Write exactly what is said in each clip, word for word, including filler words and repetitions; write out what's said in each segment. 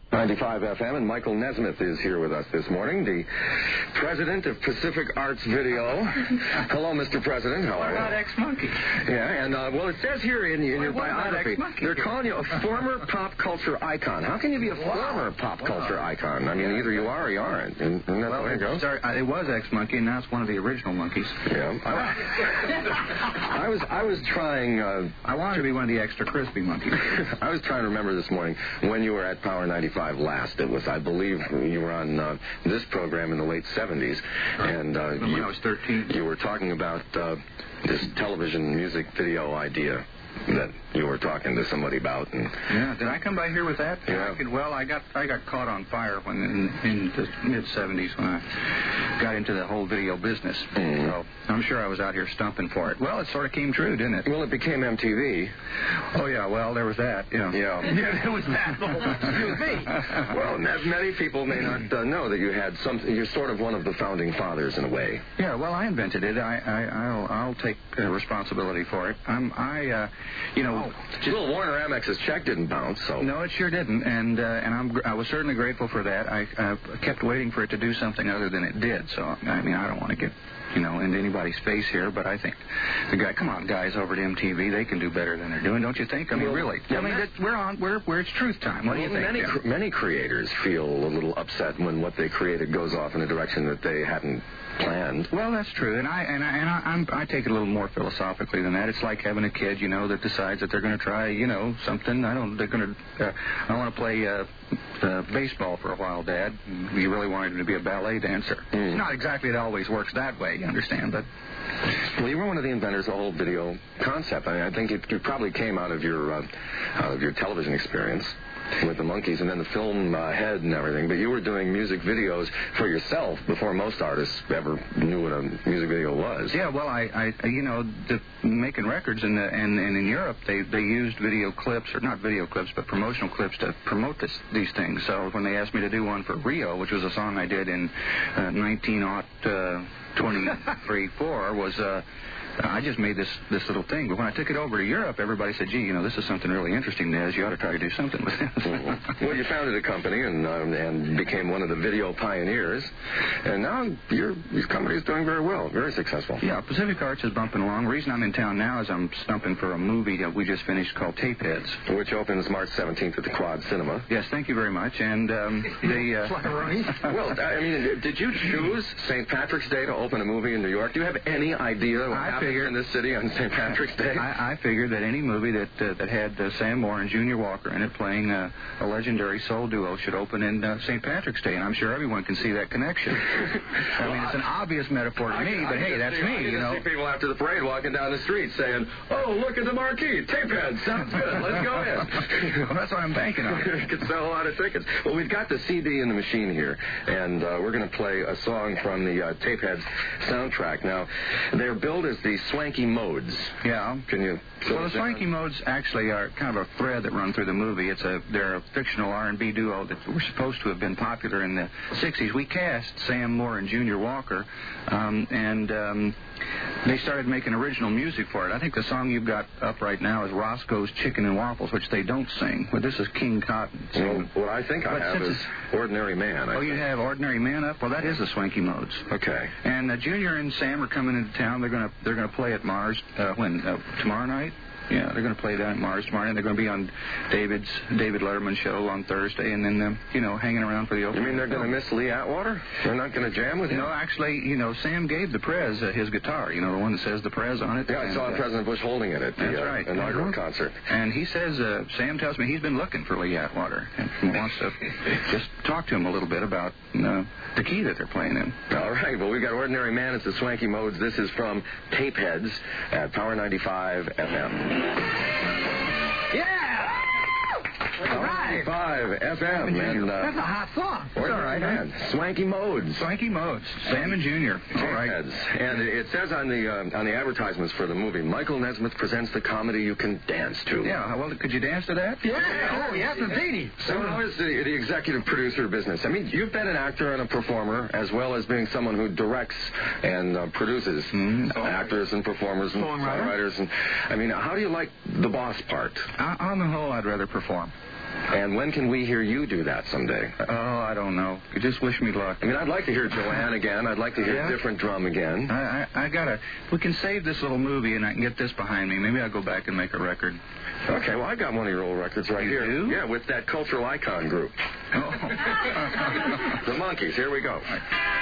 ninety-five F M, and Michael Nesmith is here with us this morning, the president of Pacific Arts Video. Hello, Mister President. How are you? What about ex-monkey? Yeah, and, uh, well, it says here in, in your biography, they're calling you a former pop culture icon. How can you be a wow. former pop culture wow. icon? I mean, either you are or you aren't. And, and that's well, the way it goes. Sorry, it was ex-monkey, and now it's one of the original monkeys. Yeah. I, I was I was trying... Uh, I wanted to be one of the extra crispy monkeys. I was trying to remember this morning when you were at Power ninety-five last. It was, I believe, you were on uh, this program in the late seventies. And uh, when you, I was thirteen. You were talking about uh, this television music video idea that you were talking to somebody about. And yeah, did I come by here with that? Yeah. I could, well, I got I got caught on fire when in, in the mid seventies when I got into the whole video business. Mm. So I'm sure I was out here stumping for it. Well, it sort of came true, didn't it? Well, it became M T V. Oh yeah, well there was that. Yeah. Yeah. Yeah, there was that. Excuse me. Well, many people may not uh, know that you had some. You're sort of one of the founding fathers in a way. Yeah. Well, I invented it. I, I I'll I'll take uh, responsibility for it. I'm I. Uh, You know, oh, just, little Warner Amex's check didn't bounce, so no, it sure didn't, and uh, and I'm I was certainly grateful for that. I uh, kept waiting for it to do something other than it did. So I mean, I don't want to get you know into anybody's face here, but I think the guy, come on, guys over at M T V, they can do better than they're doing, don't you think? I mean, well, really. Yeah, I mean, that, we're on, we're where it's truth time. What well, do you think? Many yeah? cr- many creators feel a little upset when what they created goes off in a direction that they hadn't planned. Well, that's true, and I and I and I, I'm, I take it a little more philosophically than that. It's like having a kid, you know, that decides that they're going to try, you know, something. I don't. They're going to. Uh, I want to play uh, uh, baseball for a while, Dad. You really wanted him to be a ballet dancer. Mm. It's not exactly it always works that way, you understand, but. Well, you were one of the inventors of the whole video concept. I mean, I think it, it probably came out of your uh, out of your television experience with the Monkees and then the film uh, head and everything. But you were doing music videos for yourself before most artists ever knew what a music video was. Yeah, well, I, I you know, the, making records in the, and, and in Europe, they, they used video clips, or not video clips, but promotional clips to promote this, these things. So when they asked me to do one for Rio, which was a song I did in uh, nineteen twenty-three, four, was... Uh, I just made this this little thing, but when I took it over to Europe, everybody said, gee, you know, this is something really interesting, Nez. You ought to try to do something with this. Mm-hmm. Well, you founded a company and um, and became one of the video pioneers, and now your, your company is doing very well, very successful. Yeah, Pacific Arts is bumping along. The reason I'm in town now is I'm stumping for a movie that we just finished called Tapeheads. Which opens March seventeenth at the Quad Cinema. Yes, thank you very much. And um, they... Uh, well, I mean, did you choose Saint Patrick's Day to open a movie in New York? Do you have any idea what I happened in this city on Saint Patrick's Day? I, I figured that any movie that uh, that had uh, Sam Moore and Junior Walker in it playing uh, a legendary soul duo should open in uh, Saint Patrick's Day, and I'm sure everyone can see that connection. I mean, it's an obvious metaphor to I, me, I, but I hey, that's see, me, I you know. see people after the parade walking down the street saying, "Oh, look at the marquee, Tapeheads, sounds good, let's go in." Well, that's what I'm banking on. Could sell a lot of tickets. Well, we've got the C D in the machine here, and uh, we're going to play a song from the uh, Tapeheads soundtrack. Now, they're billed as the Swanky Modes. Yeah. Can you... Well, the Swanky Modes actually are kind of a thread that run through the movie. It's a They're a fictional R and B duo that were supposed to have been popular in the sixties. We cast Sam Moore and Junior Walker, um, and um, they started making original music for it. I think the song you've got up right now is Roscoe's Chicken and Waffles, which they don't sing. But this is King Cotton. So, well, what I think I have is Ordinary Man. I oh, think. You have Ordinary Man up? Well, that is the Swanky Modes. Okay. And uh, Junior and Sam are coming into town. They're gonna they're gonna play at Mars uh, when uh, tomorrow night. Yeah, they're going to play down at Mars tomorrow, and they're going to be on David's David Letterman show on Thursday, and then, um, you know, hanging around for the opening. You mean they're going to miss Lee Atwater? They're not going to jam with him? No, actually, you know, Sam gave the Prez uh, his guitar, you know, the one that says the Prez on it. Yeah, I and, saw uh, President Bush holding it at the that's uh, right. inaugural uh-huh. concert. And he says, uh, Sam tells me he's been looking for Lee Atwater and wants to just talk to him a little bit about uh, the key that they're playing in. All right, well, we've got Ordinary Man. It's the Swanky Modes. This is from Tapeheads at Power ninety-five F M. Yeah! All right. ninety-five F M. And, uh, that's a hot song. That's all right, man. Swanky Modes. Swanky Modes. Sam and Junior. All right. And it says on the uh, on the advertisements for the movie, Michael Nesmith presents the comedy you can dance to. Yeah, well, could you dance to that? Yeah. Oh, yes, indeed. So how is the, the executive producer business? I mean, you've been an actor and a performer, as well as being someone who directs and uh, produces mm-hmm. actors and performers and songwriters. And I mean, how do you like the boss part? I, on the whole, I'd rather perform. And And when can we hear you do that someday? Oh, I don't know. You just wish me luck. I mean, I'd like to hear Joanne again. I'd like to hear Yeah? different drum again. I, I, I gotta. We can save this little movie, and I can get this behind me. Maybe I'll go back and make a record. Okay, well, I got one of your old records right You here. do? Yeah, with that cultural icon group. Oh. The Monkees. Here we go.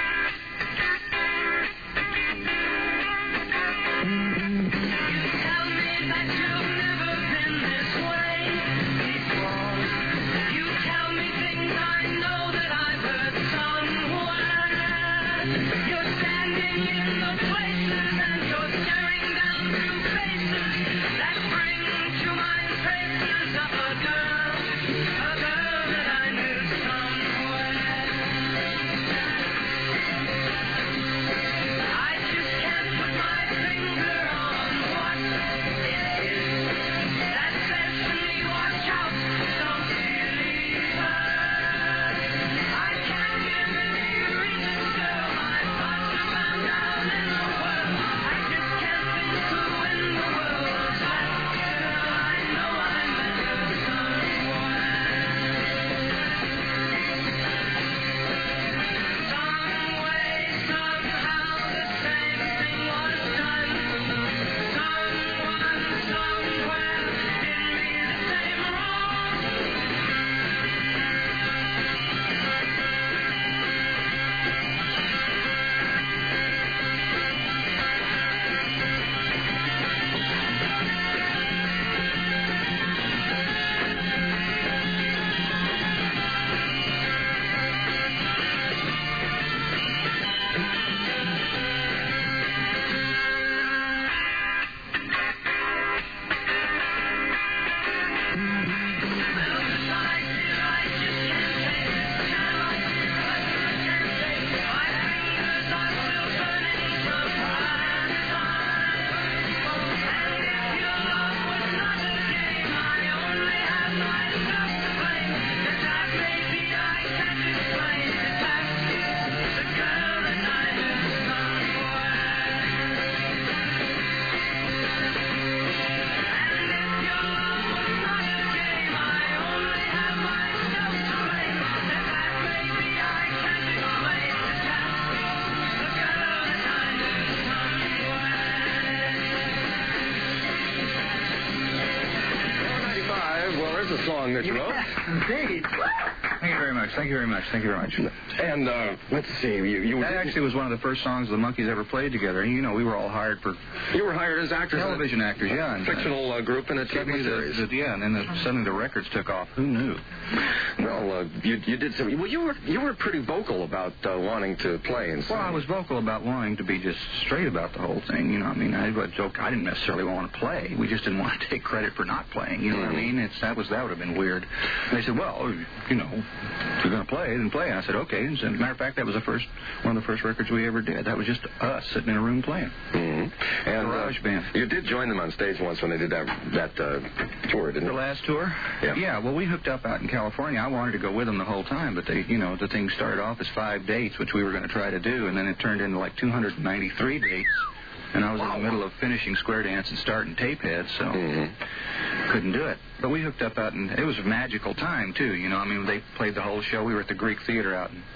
A song that you wrote. Yes, indeed. Thank you very much. Thank you very much. Thank you very much. And uh, let's see, you, you That actually was one of the first songs the Monkees ever played together. You know, we were all hired for you were hired as actors, television actors, yeah, and fictional uh, group in a T V suddenly series. the, the, yeah, and then the, suddenly the records took off. Who knew? Well, uh, you you did some. Well, you were you were pretty vocal about uh, wanting to play and sing. Well, I was vocal about wanting to be just straight about the whole thing. You know, I mean, I would joke. I didn't necessarily want to play. We just didn't want to take credit for not playing. You know Mm-hmm. what I mean? It's that was that would have been weird. And they said, well, you know, if you're going to play, then play. And I said, okay. And as a matter of fact, that was the first one of the first records we ever did. That was just us sitting in a room playing. Mm-hmm. And Garage uh, band. You did join them on stage once when they did that that uh, tour, didn't The you? last tour? Yeah. Yeah, well, we hooked up out in California. I wanted to go with them the whole time, but they, you know, the thing started off as five dates, which we were going to try to do, and then it turned into like two hundred ninety-three dates. And I was Wow. in the middle of finishing Square Dance and starting Tapehead, so Mm-hmm. couldn't do it. But we hooked up out, and it was a magical time, too. You know, I mean, they played the whole show. We were at the Greek Theater out in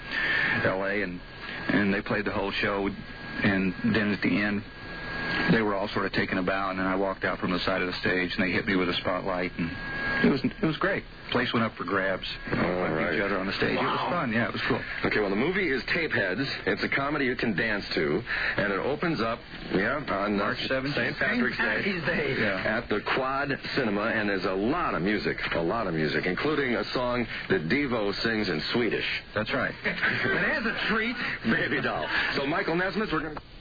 L A, and, and they played the whole show. And then at the end, they were all sort of taking a bow, and then I walked out from the side of the stage, and they hit me with a spotlight, and it was it was great. Place went up for grabs. You know, All like right. each other on the stage. Wow. It was fun. Yeah, it was cool. Okay, well, the movie is Tapeheads. It's a comedy you can dance to, and it opens up, yeah, on uh, March seventeenth. Saint Patrick's Day Patrick's Day. Yeah. at the Quad Cinema, and there's a lot of music, a lot of music, including a song that Devo sings in Swedish. That's right. There's a treat. Baby doll. So, Michael Nesmith, we're going to...